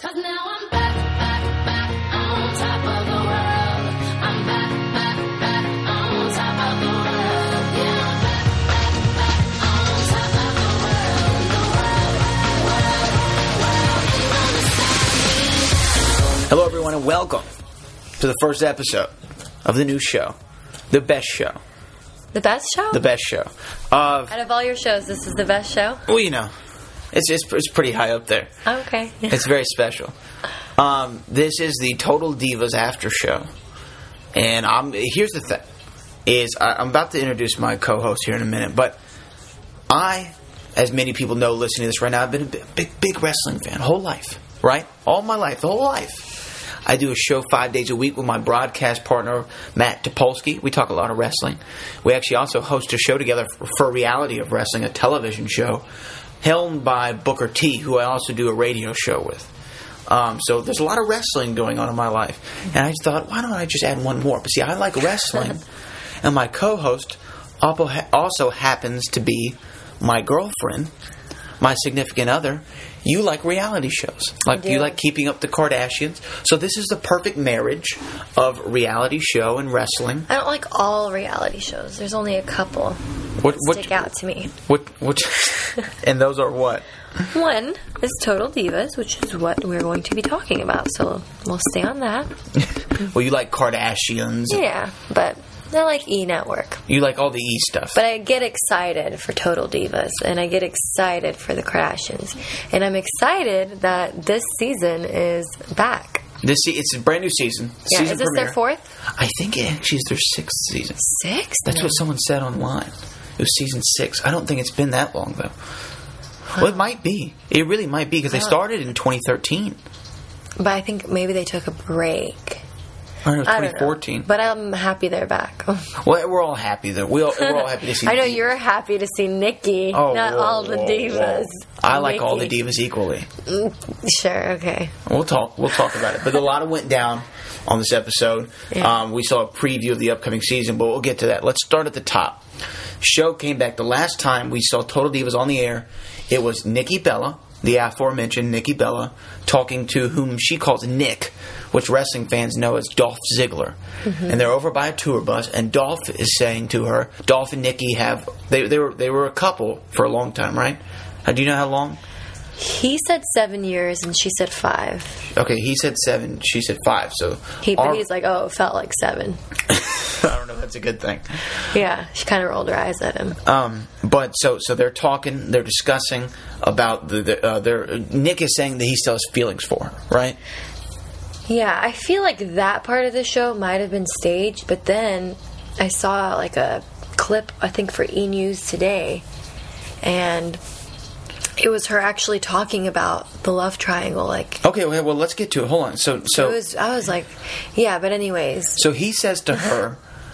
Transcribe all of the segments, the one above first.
'Cause now I'm back, back, back on top of the world. I'm back, back, back on top of the world. Yeah, I'm back, back, back on top of the world. The world ain't gonna stop me. Hello, everyone, and welcome to the first episode of the new show, The Best Show. The best show? The Best Show. Out of all your shows, this is the best show? Well, you know, it's pretty high up there. Oh, okay. Yeah. It's very special. This is the Total Divas After Show. And here's the thing, I'm about to introduce my co-host here in a minute, but I, as many people know listening to this right now, I've been a big wrestling fan, whole life, right? All my life, the whole life. I do a show 5 days a week with my broadcast partner, Matt Topolsky. We talk a lot of wrestling. We actually also host a show together for Reality of Wrestling, a television show, helmed by Booker T, who I also do a radio show with. So there's a lot of wrestling going on in my life. And I thought, why don't I just add one more? But see, I like wrestling. And my co-host also happens to be my girlfriend, my significant other. You like reality shows. You like Keeping Up the Kardashians. So this is the perfect marriage of reality show and wrestling. I don't like all reality shows. There's only a couple that stick out to me. And those are what? One is Total Divas, which is what we're going to be talking about. So we'll stay on that. Well, you like Kardashians. Yeah, but I like E! Network. You like all the E! stuff. But I get excited for Total Divas, and I get excited for the Kardashians. And I'm excited that this season is back. It's a brand new season. Yeah, Season is this premiere. their fourth? I think it actually is their sixth season. Sixth? That's what someone said online. It was season 6. I don't think it's been that long, though. Well, it might be. It really might be, because they started in 2013. But I think maybe they took a break. I don't know, I don't 2014. know, but I'm happy they're back. Well, we're all happy, though. We're all happy to see I know Divas. you're happy to see Nikki, not all the divas. I like Nikki. all the divas equally. Sure, okay. We'll talk about it. But a lot went down on this episode. Yeah. We saw a preview of the upcoming season, but we'll get to that. Let's start at the top. Show came back. The last time we saw Total Divas on the air, it was Nikki Bella, the aforementioned Nikki Bella, talking to whom she calls Nick, which wrestling fans know as Dolph Ziggler. Mm-hmm. And they're over by a tour bus, and Dolph is saying to her, Dolph and Nikki they were a couple for a long time, right? Do you know how long? He said 7 years, and she said 5. Okay, he said 7, she said 5. So but he's like, oh, it felt like 7. I don't know if that's a good thing. Yeah, she kind of rolled her eyes at him. But so they're talking, they're discussing about Nick is saying that he still has feelings for her, right? Yeah, I feel like that part of the show might have been staged, but then I saw like a clip, I think, for E! News Today, and it was her actually talking about the love triangle. Like, okay, well, let's get to it. Hold on. So I was like, yeah, but anyways. So he says to her,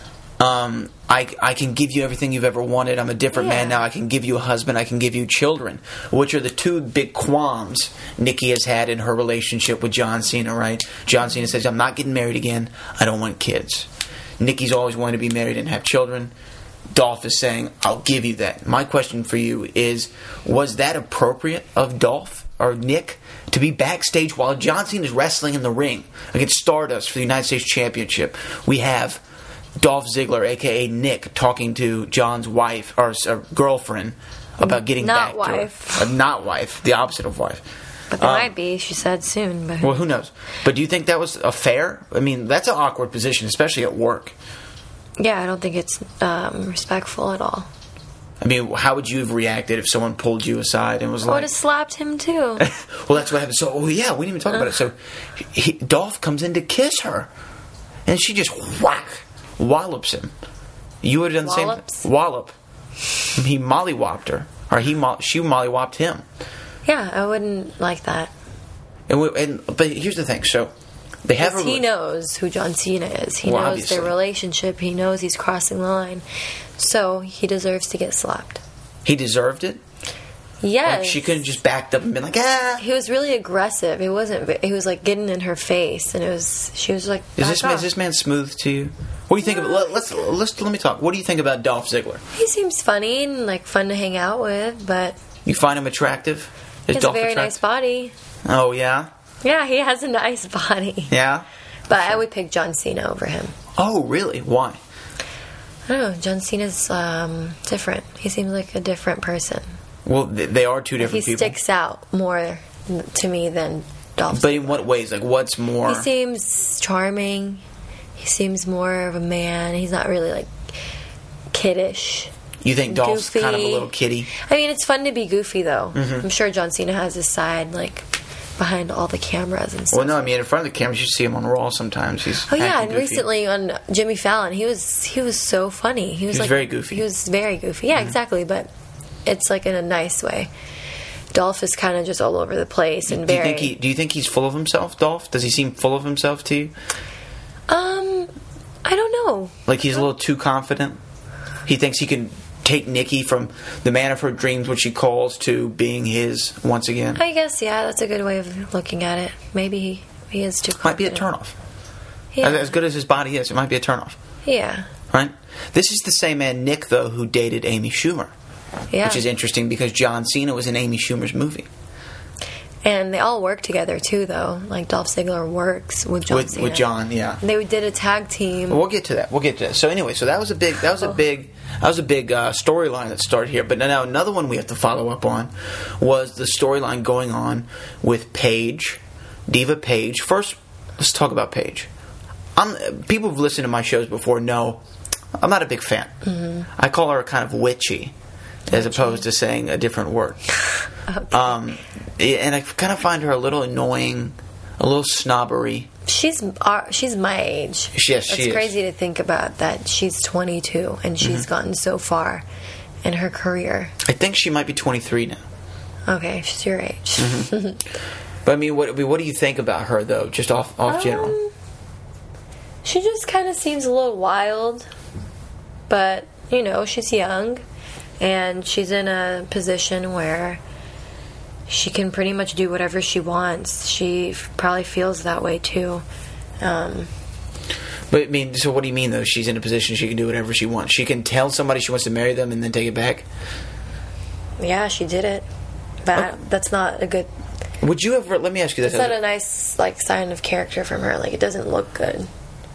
I can give you everything you've ever wanted. I'm a different man now. I can give you a husband. I can give you children, which are the two big qualms Nikki has had in her relationship with John Cena, right? John Cena says, I'm not getting married again. I don't want kids. Nikki's always wanted to be married and have children. Dolph is saying, I'll give you that. My question for you is, was that appropriate of Dolph or Nick to be backstage while John Cena is wrestling in the ring against Stardust for the United States Championship? We have Dolph Ziggler, a.k.a. Nick, talking to John's wife, or girlfriend, about getting back to her. Not wife, the opposite of wife. But there might be, she said soon. But. Well, who knows? But do you think that was a fair? I mean, that's an awkward position, especially at work. Yeah, I don't think it's respectful at all. I mean, how would you have reacted if someone pulled you aside and was like... I would have slapped him, too. Well, that's what happened. So, we didn't even talk about it. So, Dolph comes in to kiss her, and she just wallops him. You would have done the same... Wallop. He mollywopped her. Or she mollywopped him. Yeah, I wouldn't like that. But here's the thing. So, they have he knows who John Cena is. He knows obviously. their relationship. He knows he's crossing the line. So, he deserves to get slapped. He deserved it? Yes. Like she couldn't just backed up and been like, ah. He was really aggressive. He was like getting in her face, and she was like, is this man smooth to you? What do you think of? Let me talk. What do you think about Dolph Ziggler? He seems funny and like fun to hang out with, but you find him attractive? He has a very nice body. Oh yeah. Yeah, he has a nice body. Yeah. But I would pick John Cena over him. Oh, really? Why? I don't know. John Cena's different. He seems like a different person. Well, they are two He different people. sticks out more to me than Dolph But Ziggler. in what ways? Like, what's more? He seems charming. He seems more of a man. He's not really like kiddish. You think Dolph's goofy. kind of a little kitty? I mean, it's fun to be goofy though. Mm-hmm. I'm sure John Cena has his side like behind all the cameras and stuff. Well, no, I mean, in front of the camera, you should see him on Raw sometimes. He's Oh yeah, acting and goofy. recently on Jimmy Fallon, he was so funny. He was like very goofy. He was very goofy. Yeah, exactly. But it's like in a nice way. Dolph is kind of just all over the place and Do you very. think do you think he's full of himself, Dolph? Does he seem full of himself to you? I don't know. Like he's a little too confident? He thinks he can take Nikki from the man of her dreams, which she calls, to being his once again? I guess yeah, that's a good way of looking at it. Maybe he is too. Might be a confident. turnoff. Yeah. As good as his body is, it might be a turnoff. Yeah. Right? This is the same man, Nick, though, who dated Amy Schumer. Yeah. Which is interesting because John Cena was in Amy Schumer's movie. And they all work together too, though. Like Dolph Ziggler works with John Cena. With John, yeah. They did a tag team. We'll get to that. So anyway, so that was a big storyline that started here. But now another one we have to follow up on was the storyline going on with Paige, Diva Paige. First, let's talk about Paige. People who've listened to my shows before know I'm not a big fan. Mm-hmm. I call her kind of witchy, as opposed to saying a different word. Okay. And I kind of find her a little annoying, a little snobbery. She's my age. Yes, she It's is. crazy to think about that she's 22 and she's Mm-hmm. gotten so far in her career. I think she might be 23 now. Okay, she's your age. Mm-hmm. But I mean, what do you think about her though? Just off general. She just kind of seems a little wild, but you know, she's young and she's in a position where she can pretty much do whatever she wants. She probably feels that way too. But I mean, so what do you mean though? She's in a position she can do whatever she wants. She can tell somebody she wants to marry them and then take it back. Yeah, she did it, but that's not a good. Would you ever? Let me ask you this. It's not a nice like sign of character from her. Like it doesn't look good.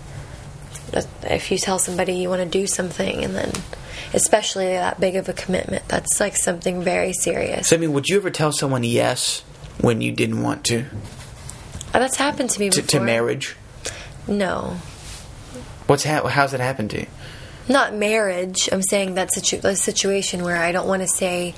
If you tell somebody you want to do something and then, especially that big of a commitment, that's like something very serious. So I mean, would you ever tell someone yes when you didn't want to That's happened to me before. to marriage? No, How's that happened to you? not marriage. I'm saying that's a situation where I don't want to say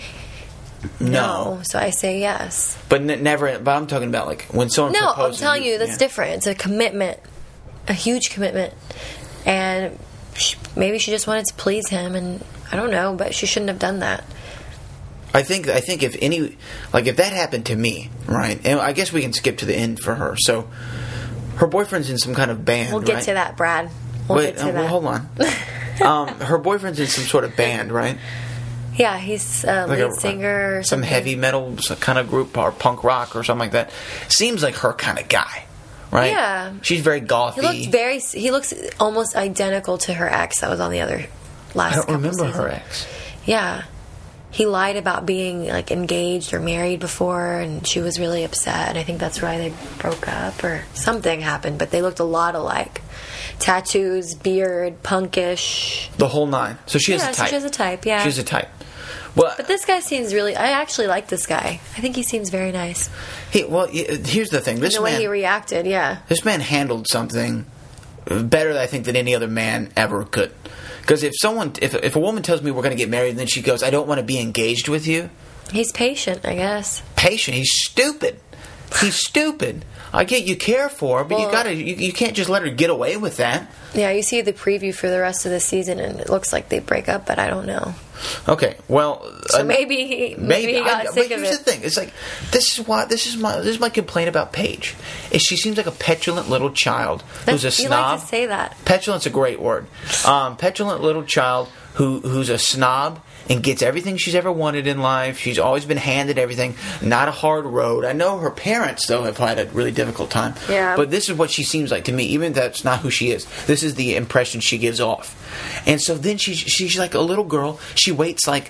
no, so I say yes. But never. But I'm talking about like when someone. No, I'm proposes telling you, that's yeah. different. It's a commitment, a huge commitment, and maybe she just wanted to please him, and I don't know, but she shouldn't have done that. I think if if that happened to me, right? And I guess we can skip to the end for her. So her boyfriend's in some kind of band. We'll get right? to that, Brad. We'll Wait, get to that. well, hold on. Her boyfriend's in some sort of band, right? Yeah, he's a Like lead singer or some something. heavy metal kind of group or punk rock or something like that. Seems like her kind of guy, right? Yeah. She's very gothy. He looks almost identical to her ex that was on the other last I don't couple remember seasons. her ex. Yeah. He lied about being like engaged or married before, and she was really upset. And I think that's why they broke up or something happened. But they looked a lot alike: tattoos, beard, punkish. The whole nine. So she has Yeah, a so type. she has a type, yeah. She has a type. Well, But this guy seems really. I actually like this guy. I think he seems very nice. here's the thing. This The way man, he reacted, yeah. this man handled something better, I think, than any other man ever could. Because if a woman tells me we're going to get married, and then she goes, "I don't want to be engaged with you," He's patient, I guess. patient. He's stupid. He's stupid. I get you care for her, but Well- you can't just let her get away with that. Yeah, you see the preview for the rest of the season, and it looks like they break up, but I don't know. Okay, well, So maybe he got sick but of here's it. the thing: it's like this is my complaint about Paige. Is she seems like a petulant little child who's a You snob. like to say that. Petulant's a great word. Petulant little child who's a snob and gets everything she's ever wanted in life. She's always been handed everything. Not a hard road. I know her parents, though, have had a really difficult time. Yeah. But this is what she seems like to me. Even if that's not who she is. This is the impression she gives off. And so then she's like a little girl. She waits like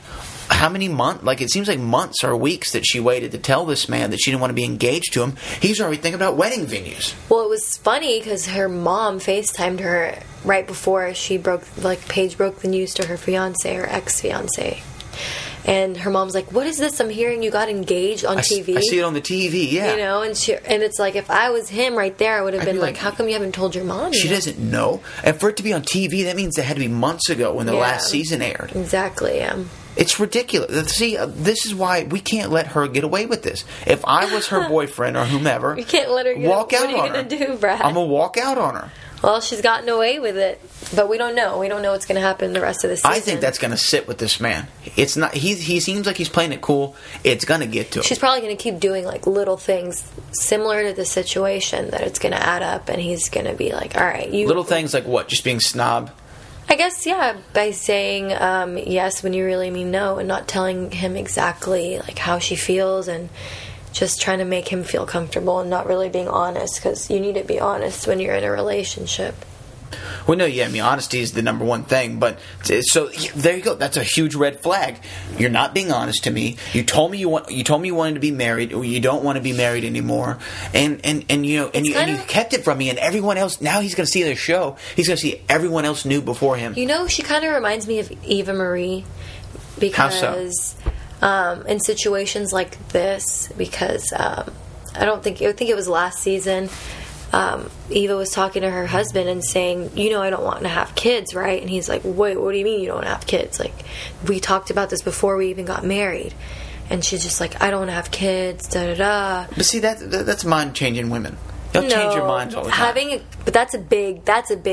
how many months? Like, it seems like months or weeks that she waited to tell this man that she didn't want to be engaged to him. He's already thinking about wedding venues. Well, it was funny because her mom FaceTimed her right before Paige broke the news to her fiance or ex-fiance. And her mom's like, "What is this? I'm hearing you got engaged on TV." I see it on the TV, yeah. You know, and it's like, if I was him right there, I would have I'd been be like, like, "How come you haven't told your mom She yet?" doesn't know. And for it to be on TV, that means it had to be months ago when the Yeah. last season aired. Exactly, yeah. It's ridiculous. See, this is why we can't let her get away with this. If I was her boyfriend or whomever, You can't let her get walk out What are on you going her. to do, Brad? I'm going to walk out on her. Well, she's gotten away with it, but we don't know. We don't know what's going to happen the rest of the season. I think that's going to sit with this man. It's not. He seems like he's playing it cool. It's going to get to him. She's probably going to keep doing like little things similar to the situation that it's going to add up, and he's going to be like, "All right, you." Little things like what? Just being snob. I guess, yeah, by saying yes when you really mean no, and not telling him exactly like how she feels, and just trying to make him feel comfortable, and not really being honest, because you need to be honest when you're in a relationship. Well, no, yeah, I mean, honesty is the number one thing. But so there you go. That's a huge red flag. You're not being honest to me. You told me you wanted to be married, or you don't want to be married anymore, and you kept it from me. And everyone else, now he's going to see the show. He's going to see everyone else knew before him. You know, she kind of reminds me of Eva Marie, How so? because in situations like this, because I think it was last season. Eva was talking to her husband and saying, I don't want to have kids, right? And he's like, wait, what do you mean you don't want to have kids? Like, we talked about this before we even got married. And she's just like, I don't want to have kids, da-da-da. But see, that's mind-changing women. They'll change your minds all the time. But that's a big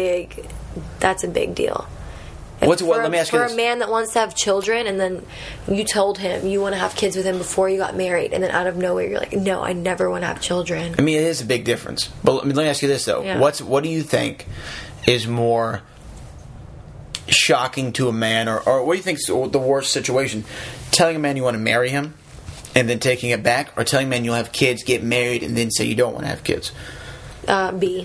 deal. Let me ask you for this. a man that wants to have children, and then you told him you want to have kids with him before you got married, and then out of nowhere you're like, no, I never want to have children. I mean, it is a big difference. But let me ask you this, though. Yeah. What do you think is more shocking to a man, or what do you think is the worst situation? Telling a man you want to marry him and then taking it back, or telling a man you'll have kids, get married, and then say you don't want to have kids? B.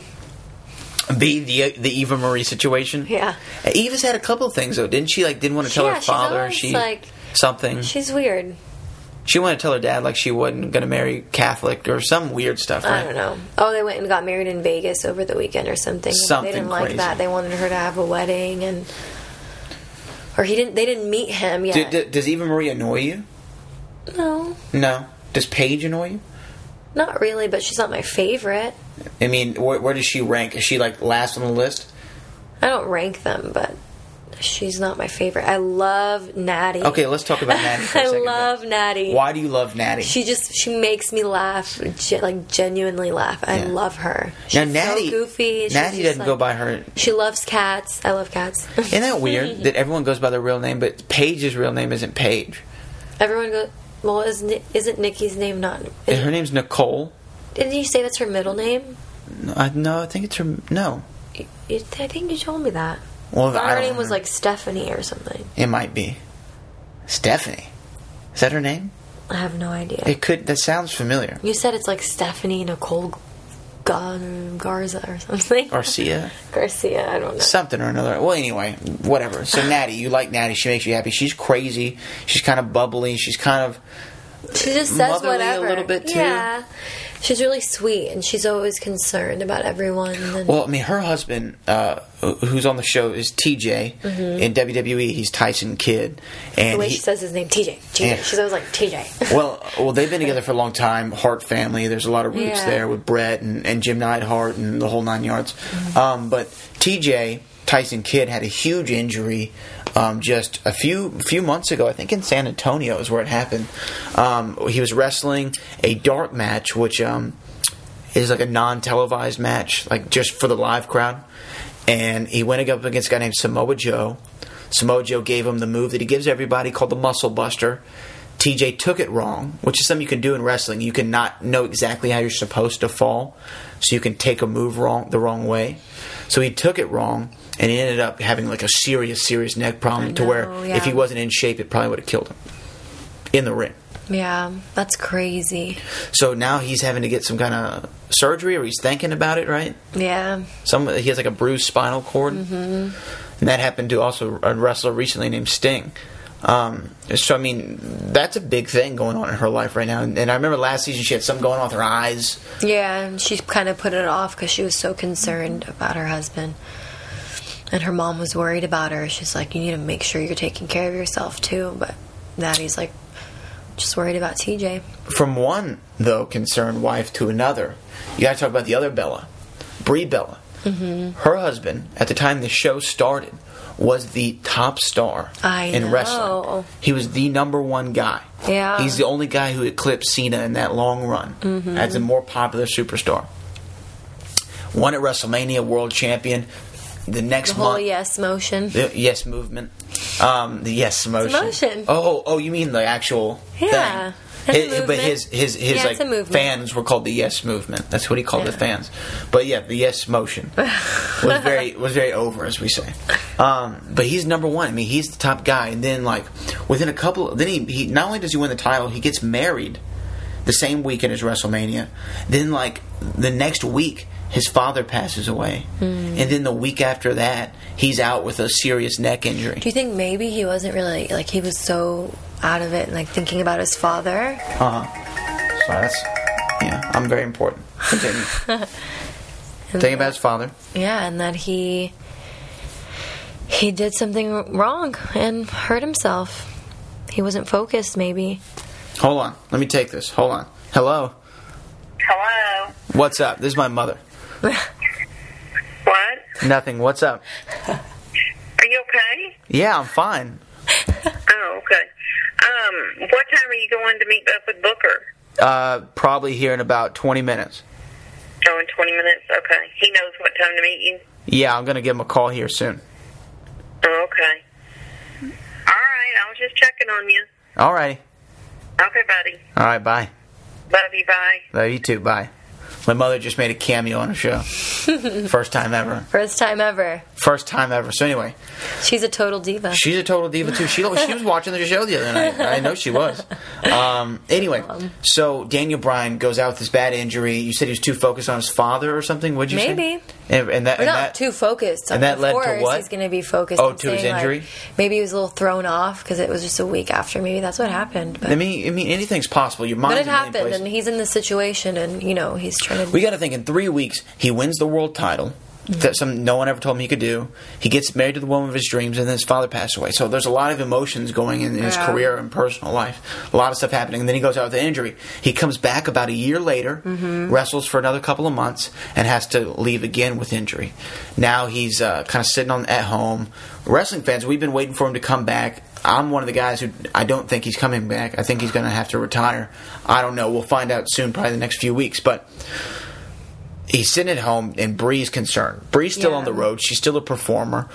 The Eva Marie situation? Yeah. Eva's had a couple of things, though. Didn't she? Like, didn't want to tell her father something. She's weird. She wanted to tell her dad like she wasn't going to marry Catholic or some weird stuff, right? I don't know. Oh, they went and got married in Vegas over the weekend or something. Something they didn't crazy. like that. They wanted her to have a wedding, they didn't meet him yet. Does Eva Marie annoy you? No, Does Paige annoy you? not really. But she's not my favorite. I mean, where does she rank? Is she like last on the list? I don't rank them, but she's not my favorite. I love Natty. Okay, let's talk about Natty for a second. I love Natty. Why do you love Natty? She makes me laugh, genuinely laugh. I love her. She's now, Natty, so goofy. She's Natty just doesn't go by her. She loves cats. I love cats. Isn't that weird that everyone goes by their real name, but Paige's real name isn't Paige? Everyone goes. Well, isn't Nikki's name not? Her name's Nicole. Didn't you say that's her middle name? No, I think it's her. No. I think you told me that. Well, Her I don't name remember. was like Stephanie or something. It might be. Stephanie. Is that her name? I have no idea. It could. That sounds familiar. You said it's like Stephanie Nicole Garza or something. Garcia? Garcia, I don't know. Something or another. Well, anyway, whatever. So Natty, you like Natty. She makes you happy. She's crazy. She's kind of bubbly. She's kind of She just says motherly whatever. a little bit, too. Yeah. She's really sweet, and she's always concerned about everyone. And Well, I mean, her husband, who's on the show, is TJ. In WWE, he's Tyson Kidd. And the way she says his name, TJ. Yeah. She's always like, TJ. well, they've been together for a long time. Hart family. There's a lot of roots Yeah. there with Brett and Jim Neidhart and the whole 9 yards. But TJ, Tyson Kidd, had a huge injury just a few months ago. I think in San Antonio is where it happened. He was wrestling a dark match, which is like a non-televised match, like just for the live crowd. And he went up against a guy named Samoa Joe. Samoa Joe gave him the move that he gives everybody called the Muscle Buster. TJ took it wrong, which is something you can do in wrestling. You can not know exactly how you're supposed to fall, so you can take a move the wrong way. So he took it wrong, and he ended up having like a serious neck problem to where yeah. if he wasn't in shape, it probably would have killed him in the ring. Yeah, that's crazy. So now he's having to get some kind of surgery, or he's thinking about it, right? Yeah. He has like a bruised spinal cord. And that happened to also a wrestler recently named Sting. So, I mean, that's a big thing going on in her life right now. And I remember last season she had something going on with her eyes. Yeah, and she kind of put it off because she was so concerned about her husband. And her mom was worried about her. She's like, you need to make sure you're taking care of yourself, too. But Daddy's like, just worried about TJ. From one, though, concerned wife to another, you got to talk about the other Bella, Brie Bella. Mm-hmm. Her husband, at the time the show started, was the top star in wrestling. He was the number one guy. Yeah. He's the only guy who eclipsed Cena in that long run as a more popular superstar. Won at WrestleMania, world champion. The next The whole month, yes motion. the yes movement. The yes motion. motion. Oh, you mean the actual Yeah. thing? That's a movement. But his Yeah, like it's a movement. fans were called the yes movement. That's what he called the fans. But yeah, the yes motion was very over, as we say. But he's number one. I mean, he's the top guy. And then like within a couple, then he not only does he win the title, he gets married the same weekend as WrestleMania. Then like the next week, his father passes away, and then the week after that, he's out with a serious neck injury. Do you think maybe he wasn't really, like, he was so out of it and, like, thinking about his father? So that's, I'm very important. Continue. Thinking about his father. Yeah, and that he did something wrong and hurt himself. He wasn't focused, maybe. Hold on. Let me take this. Hold on. Hello? Hello. What's up? This is my mother. What? Nothing. What's up? Are you okay? Yeah, I'm fine. Oh, okay. What time are you going to meet up with Booker? Probably here in about 20 minutes. Oh, in 20 minutes? Okay. He knows what time to meet you? Yeah, I'm going to give him a call here soon. Oh, okay. All right. I was just checking on you. All righty. Okay, buddy. All right, bye. Love you. Bye. Love you too. Bye. My mother just made a cameo on a show. First time ever. First time ever. First time ever. So anyway, She's a total diva. she's a total diva too. She was watching the show the other night. I know she was. Anyway, so Daniel Bryan goes out with this bad injury. You said he was too focused on his father or something. What'd you say? Maybe. And that, We're and not that too focused. and that of led to course, what? he's going to be focused. Oh, on to his saying, injury? Like, maybe he was a little thrown off because it was just a week after. Maybe that's what happened. But, I mean, anything's possible. Your but mind's it in a million happened, places. and he's in the situation, and he's trying to. We got to think in 3 weeks he wins the world title. That no one ever told him he could do. He gets married to the woman of his dreams, and then his father passed away. So there's a lot of emotions going in his career and personal life. A lot of stuff happening. And then he goes out with an injury. He comes back about a year later, wrestles for another couple of months, and has to leave again with injury. Now he's kind of sitting at home. Wrestling fans, we've been waiting for him to come back. I'm one of the guys who I don't think he's coming back. I think he's going to have to retire. I don't know. We'll find out soon, probably the next few weeks. But he's sitting at home, and Brie's concerned. Brie's still on the road. She's still a performer,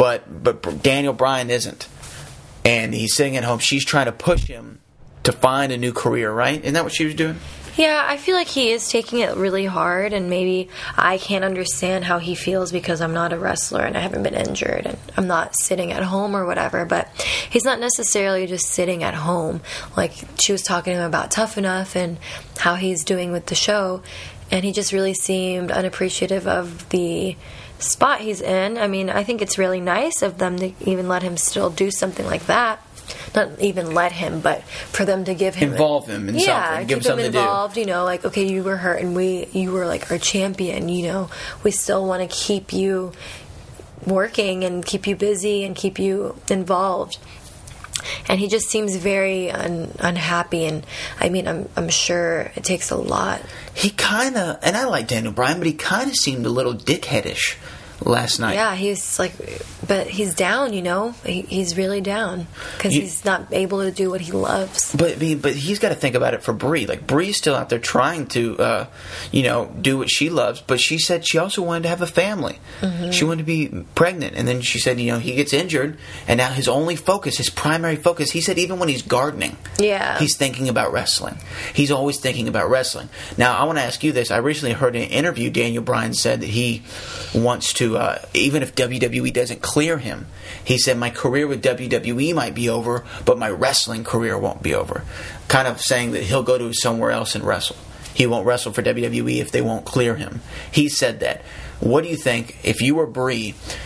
but Daniel Bryan isn't. And he's sitting at home. She's trying to push him to find a new career, right? Isn't that what she was doing? Yeah, I feel like he is taking it really hard, and maybe I can't understand how he feels because I'm not a wrestler and I haven't been injured and I'm not sitting at home or whatever, but he's not necessarily just sitting at home. Like, she was talking to him about Tough Enough and how he's doing with the show, and he just really seemed unappreciative of the spot he's in. I mean, I think it's really nice of them to even let him still do something like that. Not even let him, but for them to give him... Involve him in something. Give him something to do. involved, like, okay, you were hurt and you were like our champion, we still want to keep you working and keep you busy and keep you involved. And he just seems very unhappy, and I mean, I'm sure it takes a lot. He kind of, and I like Daniel Bryan, but he kind of seemed a little dickheadish last night. Yeah, he's like, but he's down, he's really down because he's not able to do what he loves. But he's got to think about it for Brie. Like, Brie's still out there trying to, do what she loves. But she said she also wanted to have a family. Mm-hmm. She wanted to be pregnant, and then she said, he gets injured, and now his primary focus. He said even when he's gardening, he's thinking about wrestling. He's always thinking about wrestling. Now, I want to ask you this. I recently heard in an interview Daniel Bryan said that he wants to, even if WWE doesn't clear him, he said, my career with WWE might be over, but my wrestling career won't be over. Kind of saying that he'll go to somewhere else and wrestle. He won't wrestle for WWE if they won't clear him. He said that. What do you think, if you were Brie,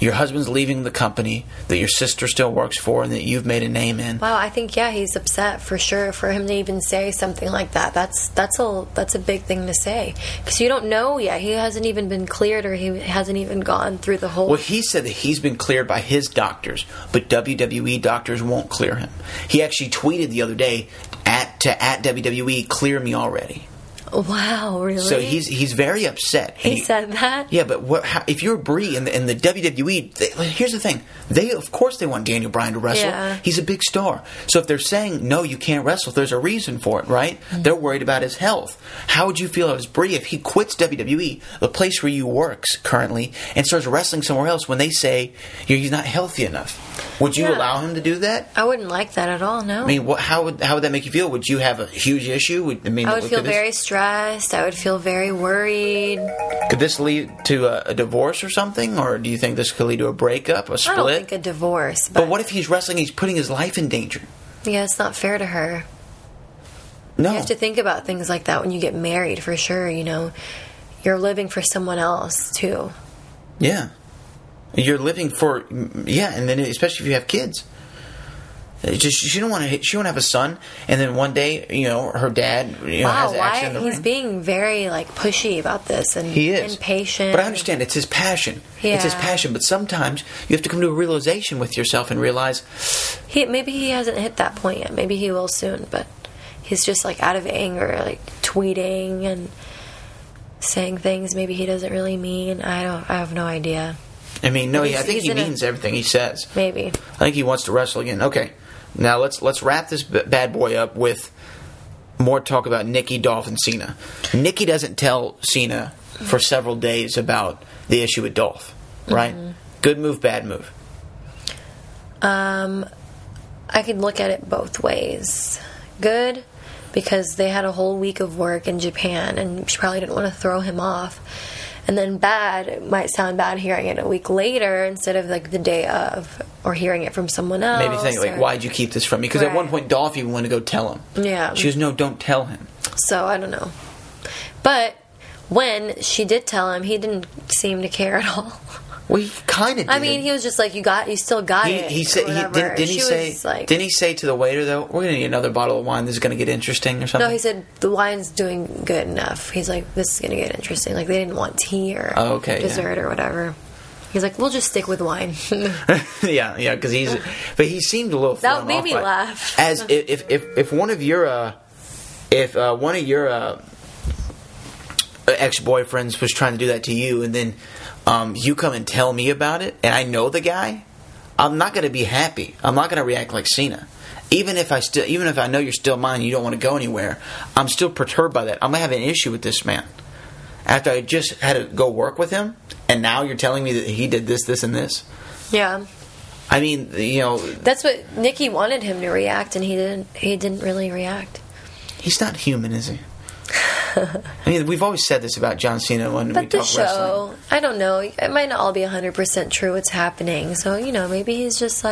your husband's leaving the company that your sister still works for and that you've made a name in. Wow, I think he's upset for sure. For him to even say something like that, that's a big thing to say, because you don't know yet. He hasn't even been cleared, or he hasn't even gone through the whole. Well, he said that he's been cleared by his doctors, but WWE doctors won't clear him. He actually tweeted the other day at WWE, clear me already. Wow, really? So he's very upset. He said that? Yeah, but if you're Brie in the WWE, here's the thing. Of course they want Daniel Bryan to wrestle. Yeah. He's a big star. So if they're saying, no, you can't wrestle, there's a reason for it, right? Mm-hmm. They're worried about his health. How would you feel as Brie if he quits WWE, the place where you works currently, and starts wrestling somewhere else when they say he's not healthy enough? Would you allow him to do that? I wouldn't like that at all, no. I mean, how would that make you feel? Would you have a huge issue? I would feel very stressed. I would feel very worried. Could this lead to a divorce or something? Or do you think this could lead to a breakup, a split? I don't think a divorce. But what if he's wrestling, he's putting his life in danger? Yeah, it's not fair to her. No. You have to think about things like that when you get married, for sure. You're living for someone else, too. Yeah. You're living for, and then especially if you have kids. She don't want to have a son, and then one day, her dad, has action in the he's ring. being very pushy about this, and He is impatient. But I understand it's his passion. Yeah. It's his passion. But sometimes you have to come to a realization with yourself and realize maybe he hasn't hit that point yet. Maybe he will soon. But he's just out of anger, tweeting and saying things maybe he doesn't really mean. I have no idea. I mean, no, I think he means everything he says. Maybe. I think he wants to wrestle again. Okay. Now let's wrap this bad boy up with more talk about Nikki, Dolph, and Cena. Nikki doesn't tell Cena for several days about the issue with Dolph, right? Mm-hmm. Good move, bad move. I could look at it both ways. Good, because they had a whole week of work in Japan, and she probably didn't want to throw him off. And then bad, it might sound bad hearing it a week later instead of the day of, or hearing it from someone else. Maybe think why'd you keep this from me? Because at one point Dolph even wanted to go tell him. Yeah. She goes, no, don't tell him. So I don't know. But when she did tell him, he didn't seem to care at all. Well, he kind of did. I mean, he was just you still got it. He said, didn't he say to the waiter, though, we're going to need another bottle of wine, this is going to get interesting or something? No, he said, the wine's doing good enough. He's like, this is going to get interesting. They didn't want tea or dessert or whatever. He's like, we'll just stick with wine. yeah, because he seemed a little thrown off. That made me laugh. As if one of your ex-boyfriends was trying to do that to you, and then you come and tell me about it, and I know the guy, I'm not going to be happy. I'm not going to react like Cena. Even if I know you're still mine and you don't want to go anywhere, I'm still perturbed by that. I'm going to have an issue with this man. After I just had to go work with him, and now you're telling me that he did this, this, and this? Yeah. I mean, that's what Nikki wanted him to react, and he didn't really react. He's not human, is he? I mean, we've always said this about John Cena when we talk wrestling. But the show, I don't know. It might not all be 100% true what's happening. So, maybe he's just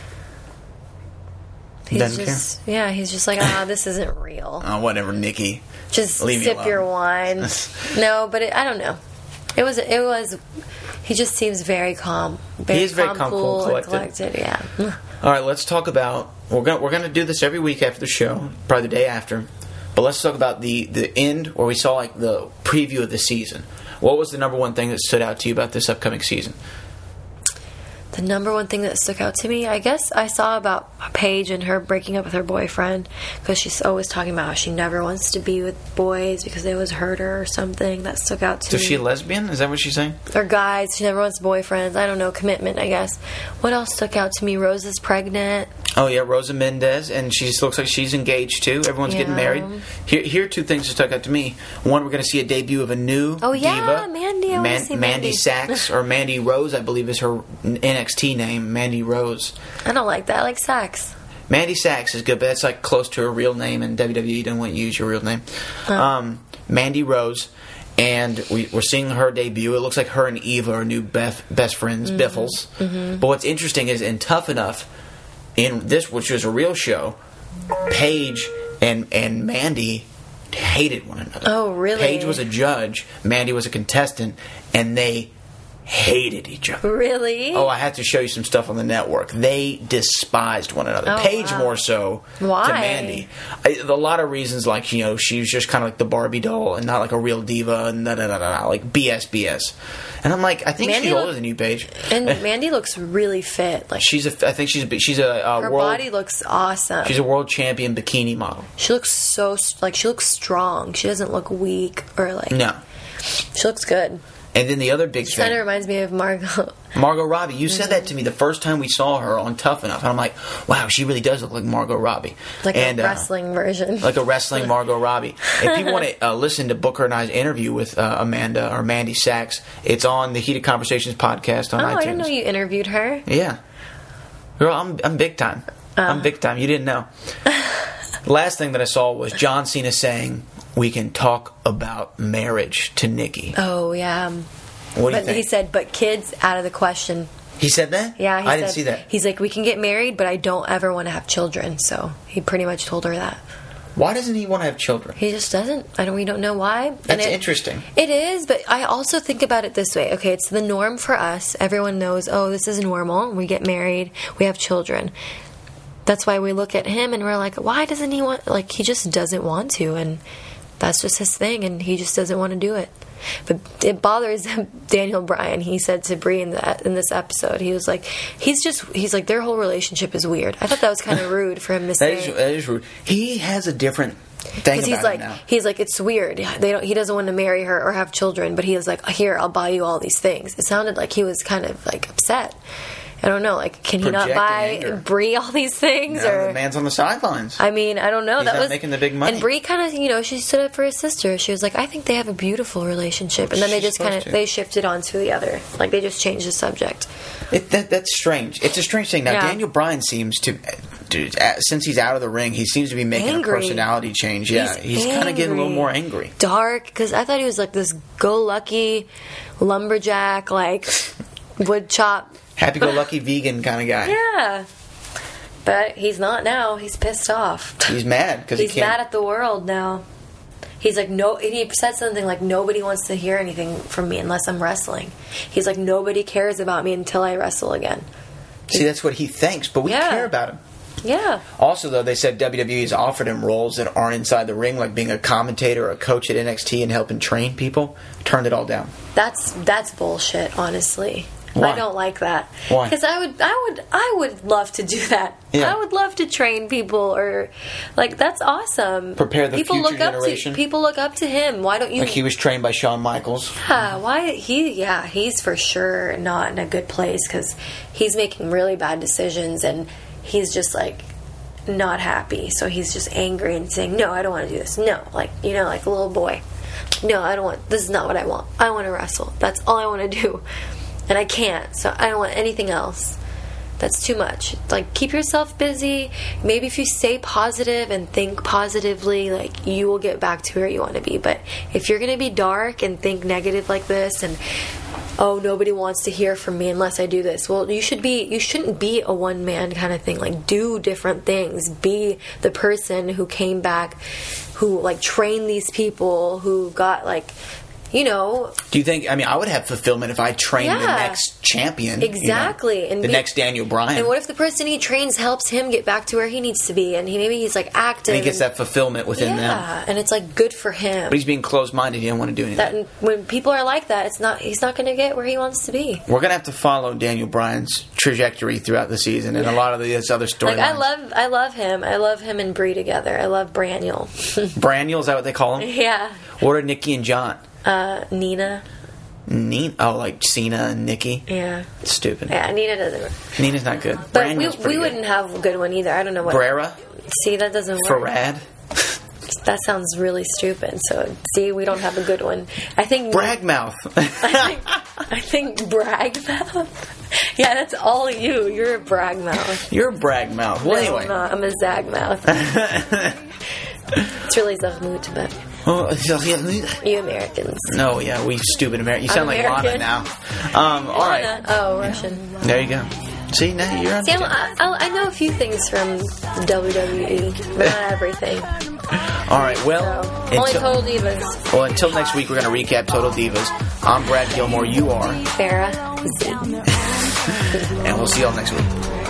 doesn't care. Yeah, he's just this isn't real. Oh, whatever, Nikki. Just sip your wine. No, but I don't know. It was. He just seems very calm. He is very calm, cool, collected. Yeah. All right, let's talk about. We're gonna do this every week after the show, probably the day after. But let's talk about the end where we saw the preview of the season. What was the number one thing that stood out to you about this upcoming season? The number one thing that stuck out to me, I guess I saw about Paige and her breaking up with her boyfriend, because she's always talking about how she never wants to be with boys because they always hurt her or something. That stuck out to me. So she a lesbian? Is that what she's saying? Or guys. She never wants boyfriends. I don't know. Commitment, I guess. What else stuck out to me? Rose is pregnant. Oh, yeah. Rosa Mendez. And she looks like she's engaged, too. Everyone's getting married. Here are two things that stuck out to me. One, we're going to see a debut of a new diva. Mandy. I want to see Mandy. Sachs, or Mandy Rose, I believe is her NXT name. Mandy Rose. I don't like that. I like Sachs. Mandy Sachs is good, but that's close to her real name, and WWE don't want you to use your real name. Mandy Rose. And we're seeing her debut. It looks like her and Eva are new best friends, Biffles. Mm-hmm. But what's interesting is in Tough Enough, in this, which was a real show, Paige and Mandy hated one another. Oh, really? Paige was a judge, Mandy was a contestant, and they hated each other. Really? Oh, I had to show you some stuff on the network. They despised one another. Oh, Paige wow. more so Why? to Mandy. A lot of reasons, like, she was just kind of like the Barbie doll and not like a real diva and like BS. And I'm like, I think Mandy she's older look- than you, Paige. And Mandy looks really fit. Like, I think she's a her world. body looks awesome. She's a world champion bikini model. She looks she looks strong. She doesn't look weak or like. No. She looks good. And then the other big She kind of thing, reminds me of Margot. Margot Robbie. You said that to me the first time we saw her on Tough Enough, and I'm like, wow, she really does look like Margot Robbie. Like and, a wrestling version. Like a wrestling Margot Robbie. If people want to listen to Booker and I's interview with Amanda or Mandy Sachs, it's on the Heated Conversations podcast on Oh, iTunes. I didn't know you interviewed her. Yeah. Girl, I'm big time. I'm big time. You didn't know. Last thing that I saw was John Cena saying, we can talk about marriage to Nikki. Oh, yeah. What do you But think? he said, but kids out of the question. He said that? Yeah, he I said, didn't see that. He's like, we can get married, but I don't ever want to have children. So he pretty much told her that. Why doesn't he want to have children? He just doesn't. We don't know why. That's interesting. It is, but I also think about it this way. Okay, it's the norm for us. Everyone knows, oh, this is normal. We get married, we have children. That's why we look at him and we're like, why doesn't he want, like, he just doesn't want to, and that's just his thing, and he just doesn't want to do it. But it bothers Daniel Bryan. He said to Brie in this episode, he was like, he's like, their whole relationship is weird. I thought that was kind of rude for him to say. That is rude. He has a different thing Because about him now. he's like, it's weird. He doesn't want to marry her or have children, but he was like, here, I'll buy you all these things. It sounded like he was kind of like upset. I don't know. Like, can he not Projecting buy anger. Brie all these things? Now or the man's on the sidelines. I mean, I don't know. He's that not was making the big money. And Brie kind of, she stood up for his sister. She was like, I think they have a beautiful relationship, and then they She's just kind supposed of to. they shifted onto the other. Like, they just changed the subject. That's strange. It's a strange thing. Now, Yeah. Daniel Bryan seems to, dude, since he's out of the ring, he seems to be making Angry. a personality change. Yeah, he's kind of getting a little angry. more angry. Dark, because I thought he was like this go-lucky lumberjack, like wood chop. Happy-go-lucky vegan kind of guy. Yeah. But he's not now. He's pissed off. He's mad because he He's can't. mad at the world now. He's like, no, and he said something like, nobody wants to hear anything from me unless I'm wrestling. He's like, nobody cares about me until I wrestle again. See, that's what he thinks, but we Yeah. care about him. Yeah. Also, though, they said WWE's offered him roles that aren't inside the ring, like being a commentator or a coach at NXT and helping train people. Turned it all down. That's bullshit, honestly. Why? I don't like that. Why? Because I would love to do that. Yeah. I would love to train people, or like, that's awesome. Prepare the people future look up generation. to people look up to him. Why don't you? Like he was trained by Shawn Michaels. Why he's for sure not in a good place, because he's making really bad decisions, and he's just like not happy. So he's just angry and saying, no, I don't want to do this. No, like, like a little boy. No, I don't want, this is not what I want. I want to wrestle. That's all I want to do. And I can't, so I don't want anything else. That's too much. Like, keep yourself busy. Maybe if you stay positive and think positively, like, you will get back to where you want to be. But if you're going to be dark and think negative like this, and, oh, nobody wants to hear from me unless I do this, well, you shouldn't be a one-man kind of thing. Like, do different things. Be the person who came back, who, like, trained these people, who got, like, Do you think? I mean, I would have fulfillment if I trained the Yeah. next champion. Exactly. And And the be- next Daniel Bryan. And what if the person he trains helps him get back to where he needs to be, and maybe he's like active, and he gets that fulfillment within them. yeah, and it's like good for him. But he's being closed-minded. He don't want to do anything. That when people are like that, he's not going to get where he wants to be. We're gonna have to follow Daniel Bryan's trajectory throughout the season and a lot of these other storylines. Like I love him and Brie together. I love Braniel. Braniel, is that what they call him? Yeah, What are Nikki and John? Nina. Nina? Oh, like Cena and Nikki? Yeah, Stupid. yeah. Nina doesn't. Nina's not good. But Braniel's we pretty good. wouldn't have a good one either. I don't know what. Brera? See, that doesn't work. Farad? That sounds really stupid. So, see, we don't have a good one. I think Bragmouth. I think bragmouth. Yeah, that's all you. You're a bragmouth. You're a bragmouth. Well, No, anyway. I'm not. I'm a zagmouth. It's really Zagmoot, but Oh, you Americans. no, yeah, we stupid American. You sound like Lana American. now. All right. Lana. Oh, Russian. There you go. See, now you're on. See, I know a few things from WWE, but not everything. All right, well, So, only Total Divas. well, until next week, we're going to recap Total Divas. I'm Brad Gilmore. You are. Farrah Z. And we'll see y'all next week.